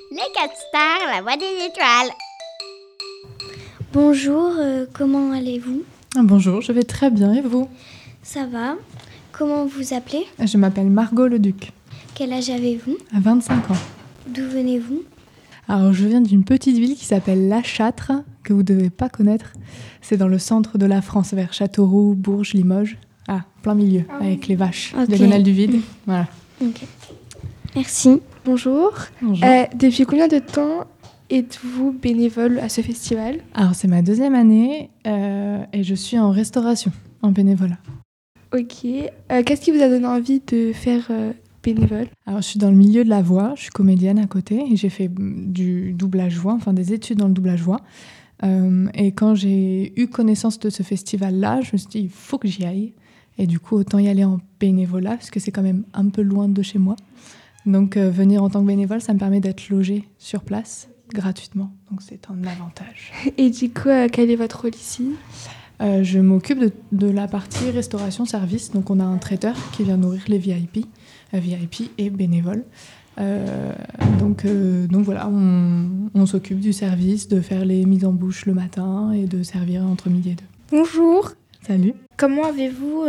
Les 4 stars, la voix des étoiles. Bonjour, comment allez-vous? Bonjour, je vais très bien et vous? Ça va. Comment vous appelez? Je m'appelle Margot Leduc, Quel âge avez-vous? à 25 ans. D'où venez-vous? Alors je viens d'une petite ville qui s'appelle La Châtre, que vous ne devez pas connaître. C'est dans le centre de la France, vers Châteauroux, Bourges, Limoges. Ah, plein milieu, avec les vaches, Ok. diagonale du vide. Voilà. Ok. Merci. Bonjour. Bonjour. Depuis combien de temps êtes-vous bénévole à ce festival? Alors c'est ma 2e année et je suis en restauration, en bénévolat. Ok. Qu'est-ce qui vous a donné envie de faire bénévole? Alors je suis dans le milieu de la voix, je suis comédienne à côté et j'ai fait du doublage voix, enfin des études dans le doublage voix. Et quand j'ai eu connaissance de ce festival-là, je me suis dit il faut que j'y aille. Et du coup, autant y aller en bénévolat, parce que c'est quand même un peu loin de chez moi. Donc venir en tant que bénévole, ça me permet d'être logée sur place, gratuitement. Donc c'est un avantage. Et du coup, quel est votre rôle ici? Je m'occupe de la partie restauration-service. Donc on a un traiteur qui vient nourrir les VIP, VIP et bénévoles. Donc voilà, on s'occupe du service, de faire les mises en bouche le matin et de servir entre midi et 2. Bonjour. Salut. Comment avez-vous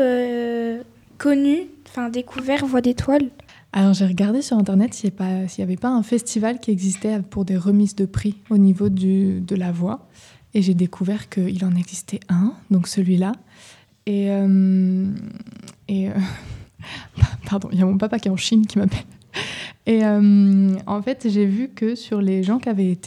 découvert Voix d'étoiles? Alors j'ai regardé sur internet s'il n'y avait pas un festival qui existait pour des remises de prix au niveau de la voix. Et j'ai découvert qu'il en existait un, donc celui-là. Pardon, il y a mon papa qui est en Chine qui m'appelle. Et en fait, j'ai vu que sur les gens qui avaient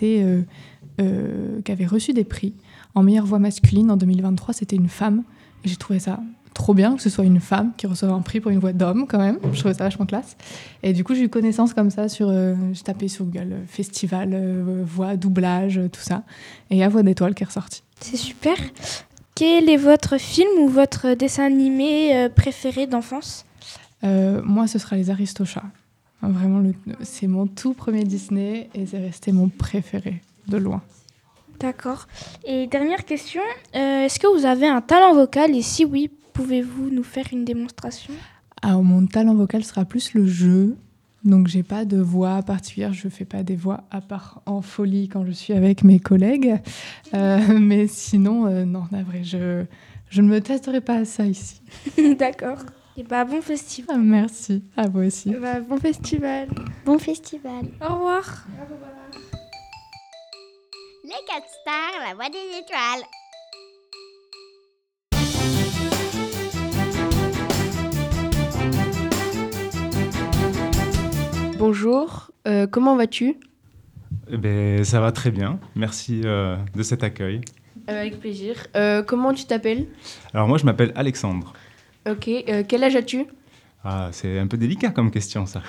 reçu des prix, en meilleure voix masculine en 2023, c'était une femme. Et j'ai trouvé ça trop bien que ce soit une femme qui reçoive un prix pour une voix d'homme quand même. Je trouvais ça vachement classe. Et du coup, j'ai eu connaissance comme ça j'ai tapé sur Google festival, voix, doublage, tout ça. Et il y a Voix d'étoiles qui est ressorti. C'est super. Quel est votre film ou votre dessin animé préféré d'enfance? Moi, ce sera Les Aristochats. Vraiment, c'est mon tout premier Disney et c'est resté mon préféré, de loin. D'accord. Et dernière question, est-ce que vous avez un talent vocal et si oui, pouvez-vous nous faire une démonstration? Alors, mon talent vocal sera plus le jeu. Donc, j'ai pas de voix particulière. Je fais pas des voix à part en folie quand je suis avec mes collègues. Mais sinon, non, navré, je ne me testerai pas à ça ici. D'accord. Et bon festival. Ah, merci, à vous aussi. Bon festival. Bon festival. Au revoir. Les 4 stars, la voix des étoiles. Bonjour, comment vas-tu? Ça va très bien, merci de cet accueil. Avec plaisir. Comment tu t'appelles? Alors moi je m'appelle Alexandre. Ok, quel âge as-tu? Ah, c'est un peu délicat comme question ça.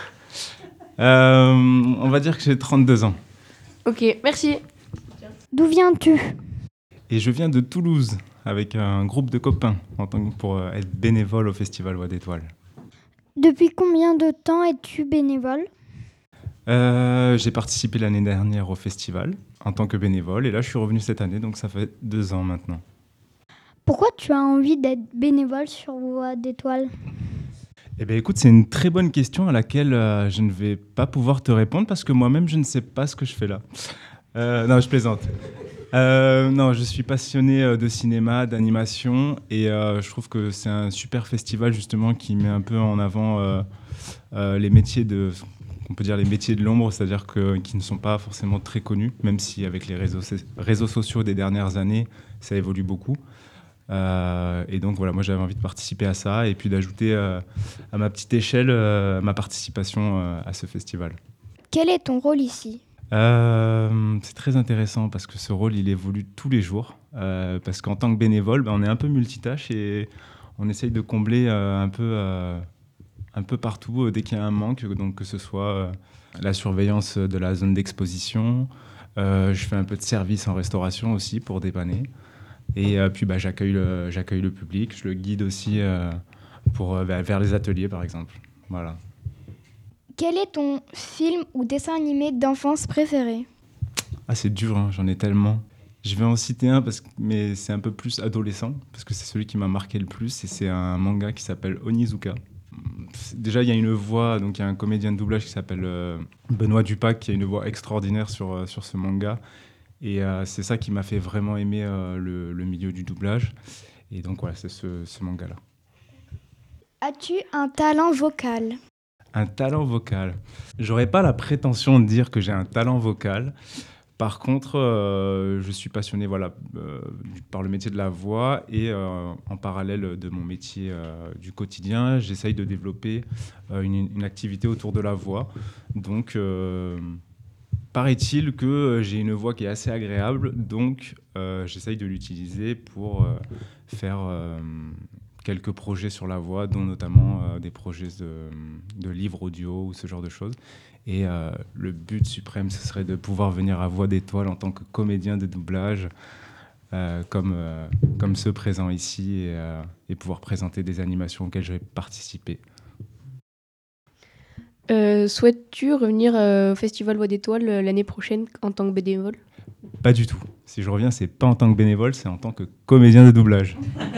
On va dire que j'ai 32 ans. Ok, merci. D'où viens-tu? Et je viens de Toulouse avec un groupe de copains pour être bénévole au Festival Voix d'étoiles. Depuis combien de temps es-tu bénévole? J'ai participé l'année dernière au festival en tant que bénévole et là je suis revenu cette année, donc ça fait 2 ans maintenant. Pourquoi tu as envie d'être bénévole sur Voix d'étoiles? Eh bien écoute, c'est une très bonne question à laquelle je ne vais pas pouvoir te répondre parce que moi-même je ne sais pas ce que je fais là. Non, je plaisante. Non, je suis passionné de cinéma, d'animation et je trouve que c'est un super festival justement qui met un peu en avant les métiers on peut dire les métiers de l'ombre, c'est-à-dire qui ne sont pas forcément très connus, même si avec les réseaux sociaux des dernières années, ça évolue beaucoup. Et donc voilà, moi j'avais envie de participer à ça et puis d'ajouter à ma petite échelle ma participation à ce festival. Quel est ton rôle ici? C'est très intéressant parce que ce rôle il évolue tous les jours parce qu'en tant que bénévole on est un peu multitâche et on essaye de combler un peu partout dès qu'il y a un manque, donc que ce soit la surveillance de la zone d'exposition, je fais un peu de service en restauration aussi pour dépanner et puis j'accueille le public, je le guide aussi vers les ateliers par exemple. Voilà. Quel est ton film ou dessin animé d'enfance préféré? Ah, c'est dur, hein, j'en ai tellement. Je vais en citer un, mais c'est un peu plus adolescent, parce que c'est celui qui m'a marqué le plus, et c'est un manga qui s'appelle Onizuka. déjà, il y a une voix, donc il y a un comédien de doublage qui s'appelle Benoît Dupac, qui a une voix extraordinaire sur ce manga. Et c'est ça qui m'a fait vraiment aimer le milieu du doublage. Et donc voilà, c'est ce manga-là. As-tu un talent vocal? Un talent vocal. J'aurais pas la prétention de dire que j'ai un talent vocal. Par contre, je suis passionné par le métier de la voix et en parallèle de mon métier du quotidien, j'essaye de développer une activité autour de la voix. Donc, paraît-il que j'ai une voix qui est assez agréable, donc j'essaye de l'utiliser pour faire quelques projets sur la voix, dont notamment des projets de livres audio ou ce genre de choses. Et le but suprême, ce serait de pouvoir venir à Voix d'étoile en tant que comédien de doublage, comme ceux présents ici, et pouvoir présenter des animations auxquelles je vais participer. Souhaites-tu revenir au Festival Voix d'étoile l'année prochaine en tant que bénévole? Pas du tout. Si je reviens, c'est pas en tant que bénévole, c'est en tant que comédien de doublage.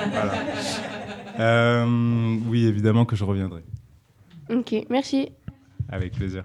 Voilà. Oui, évidemment que je reviendrai. Ok, merci. Avec plaisir.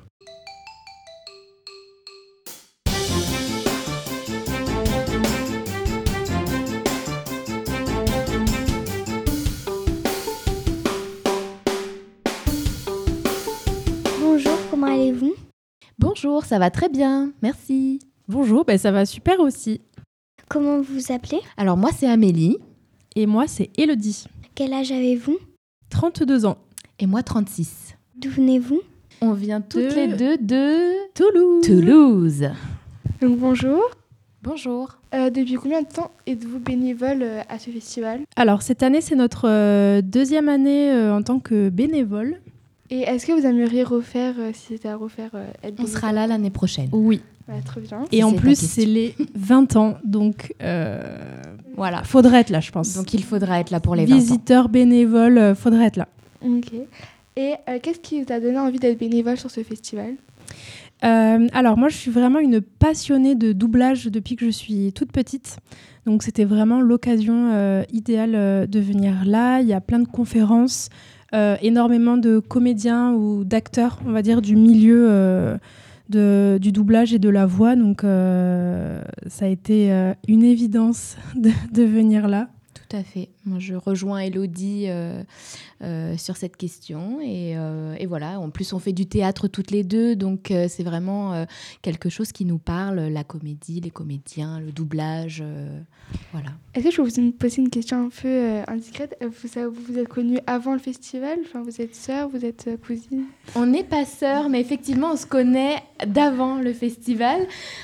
Bonjour, comment allez-vous? Bonjour, ça va très bien, merci. Bonjour, ça va super aussi. Comment vous vous appelez? Alors moi c'est Amélie. Et moi c'est Élodie. Quel âge avez-vous? 32 ans. Et moi 36. D'où venez-vous? On vient toutes les deux de Toulouse. Donc bonjour. Bonjour. Depuis combien de temps êtes-vous bénévole à ce festival? Alors cette année c'est notre deuxième année en tant que bénévole. Et est-ce que vous aimeriez refaire, si c'était à refaire, être bénévole? On sera là l'année prochaine. Oui. Très bien. Et en plus c'est les 20 ans, donc voilà, faudrait être là je pense. Donc il faudra être là pour les 20 ans. Visiteurs bénévoles, faudrait être là. Ok. Et qu'est-ce qui vous a donné envie d'être bénévole sur ce festival? Alors moi je suis vraiment une passionnée de doublage depuis que je suis toute petite. Donc c'était vraiment l'occasion idéale de venir là. Il y a plein de conférences, énormément de comédiens ou d'acteurs, on va dire, du milieu du doublage et de la voix. Donc ça a été une évidence de venir là. Tout à fait. Moi, je rejoins Élodie sur cette question. Et voilà, en plus, on fait du théâtre toutes les deux. Donc, c'est vraiment quelque chose qui nous parle, la comédie, les comédiens, le doublage. Voilà. Est-ce que je peux vous poser une question un peu indiscrète? Vous êtes connus avant le festival? Enfin, vous êtes sœurs, vous êtes cousines? On n'est pas sœurs, mais effectivement, on se connaît d'avant le festival.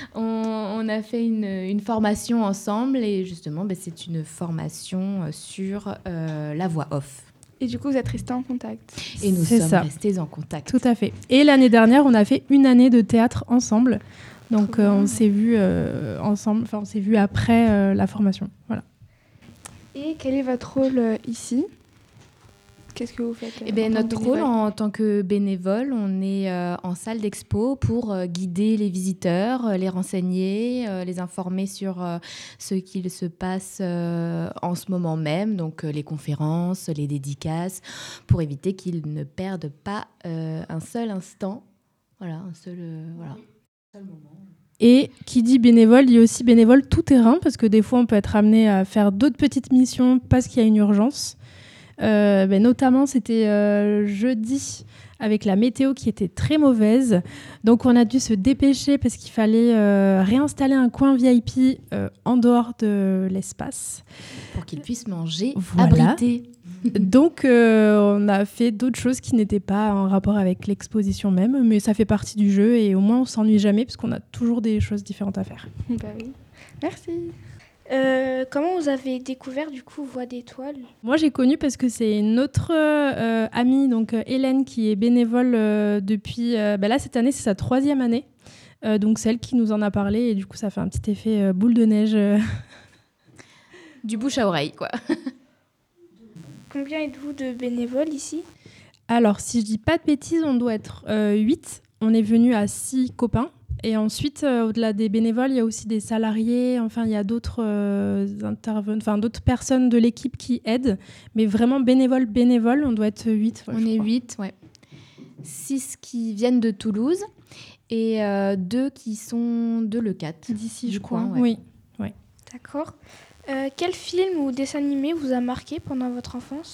On a fait une formation ensemble. Et justement, c'est une formation sur la voix off. Et du coup, vous êtes restés en contact. Et nous sommes restés en contact. Tout à fait. Et l'année dernière, on a fait une année de théâtre ensemble. Donc, on s'est vus ensemble. Enfin, on s'est vus après la formation. Voilà. Et quel est votre rôle ici? Qu'est-ce que vous faites? Notre rôle en tant que bénévole, on est en salle d'expo pour guider les visiteurs, les renseigner, les informer sur ce qu'il se passe en ce moment même, donc les conférences, les dédicaces, pour éviter qu'ils ne perdent pas un seul instant. Voilà, un seul moment. Et qui dit bénévole, dit aussi bénévole tout terrain, parce que des fois, on peut être amené à faire d'autres petites missions parce qu'il y a une urgence. Notamment, c'était jeudi avec la météo qui était très mauvaise. Donc, on a dû se dépêcher parce qu'il fallait réinstaller un coin VIP en dehors de l'espace. Pour qu'ils puissent manger abrités. Donc, on a fait d'autres choses qui n'étaient pas en rapport avec l'exposition même, mais ça fait partie du jeu et au moins, on s'ennuie jamais parce qu'on a toujours des choses différentes à faire. Bah oui. Merci. Comment vous avez découvert du coup Voix d'étoile? Moi j'ai connu parce que c'est notre amie, donc Hélène, qui est bénévole depuis... là cette année c'est sa 3e année, donc c'est elle qui nous en a parlé et du coup ça fait un petit effet boule de neige. Du bouche à oreille quoi. Combien êtes-vous de bénévoles ici? Alors si je dis pas de bêtises, on doit être 8. On est venu à 6 copains. Et ensuite, au-delà des bénévoles, il y a aussi des salariés. Enfin, il y a d'autres d'autres personnes de l'équipe qui aident. Mais vraiment bénévole, on doit être 8. On est 8, ouais. 6 qui viennent de Toulouse et 2 qui sont de Leucate. D'ici, je coin, crois. ouais. Oui. D'accord. Quel film ou dessin animé vous a marqué pendant votre enfance ?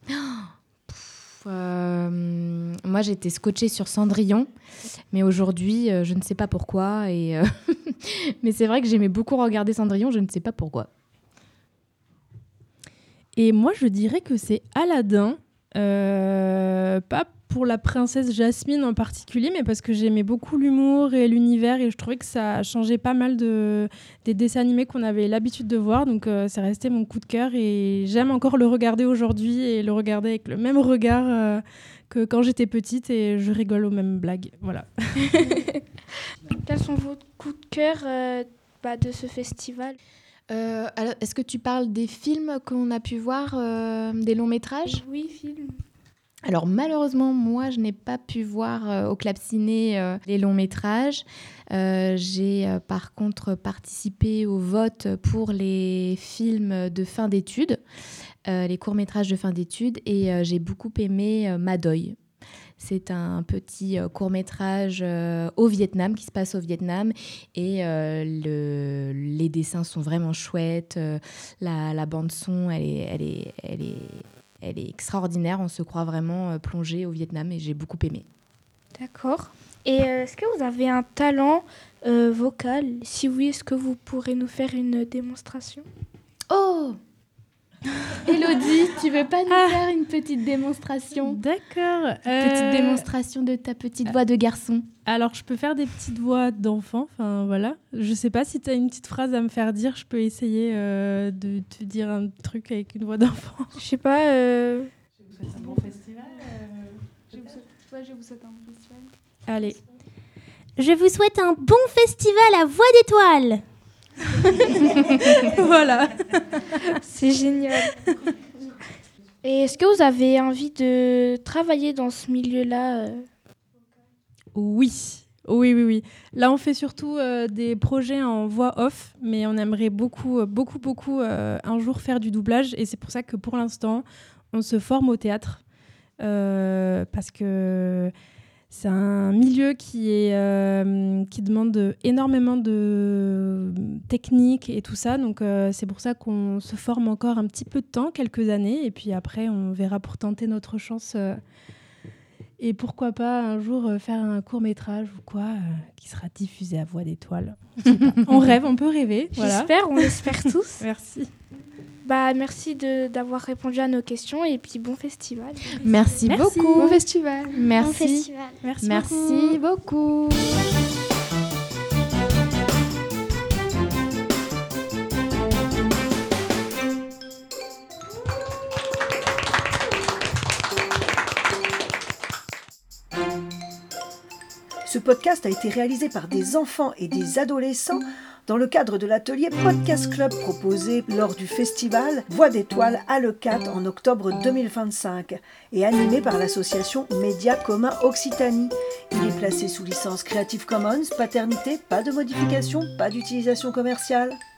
Moi, j'étais scotchée sur Cendrillon, mais aujourd'hui, je ne sais pas pourquoi. Mais c'est vrai que j'aimais beaucoup regarder Cendrillon, je ne sais pas pourquoi. Et moi, je dirais que c'est Aladdin. Pas pour la princesse Jasmine en particulier, mais parce que j'aimais beaucoup l'humour et l'univers et je trouvais que ça a changé pas mal des dessins animés qu'on avait l'habitude de voir. Donc c'est resté mon coup de cœur et j'aime encore le regarder aujourd'hui et le regarder avec le même regard que quand j'étais petite et je rigole aux mêmes blagues. Voilà. Quels sont vos coups de cœur de ce festival ? Alors, est-ce que tu parles des films qu'on a pu voir, des longs métrages ? Oui, films. Alors malheureusement, moi, je n'ai pas pu voir au Club Ciné les longs métrages. J'ai par contre participé au vote pour les films de fin d'études, les courts métrages de fin d'études, et j'ai beaucoup aimé Madoy. C'est un petit court-métrage au Vietnam, qui se passe au Vietnam. Et les dessins sont vraiment chouettes. La bande-son, elle est extraordinaire. On se croit vraiment plongé au Vietnam et j'ai beaucoup aimé. D'accord. Et est-ce que vous avez un talent vocal ? Si oui, est-ce que vous pourrez nous faire une démonstration ? Oh Élodie, tu veux pas nous faire une petite démonstration ? D'accord. Petite démonstration de ta petite voix de garçon. Alors, je peux faire des petites voix d'enfant. Enfin, voilà. Je sais pas si tu as une petite phrase à me faire dire. Je peux essayer de te dire un truc avec une voix d'enfant. Je sais pas. Je vous souhaite un bon festival. Je vous souhaite un bon festival. Allez. Je vous souhaite un bon festival à Voix d'étoiles. Voilà. C'est génial. Et est-ce que vous avez envie de travailler dans ce milieu-là ? Oui. Là, on fait surtout des projets en voix off, mais on aimerait beaucoup un jour faire du doublage. Et c'est pour ça que pour l'instant, on se forme au théâtre. Parce que c'est un milieu qui demande énormément de technique et tout ça. Donc, c'est pour ça qu'on se forme encore un petit peu de temps, quelques années. Et puis après, on verra pour tenter notre chance. Et pourquoi pas un jour faire un court-métrage ou quoi, qui sera diffusé à Voix d'étoiles. On rêve, on peut rêver. Voilà. J'espère, on l'espère tous. Merci. Merci d'avoir répondu à nos questions et puis bon festival. Merci beaucoup. Bon festival. Merci. Bon festival. Merci beaucoup. Ce podcast a été réalisé par des enfants et des adolescents dans le cadre de l'atelier Podcast Club proposé lors du festival Voix d'étoiles à Leucate en octobre 2025 et animé par l'association Médias Communs Occitanie. Il est placé sous licence Creative Commons, paternité, pas de modification, pas d'utilisation commerciale.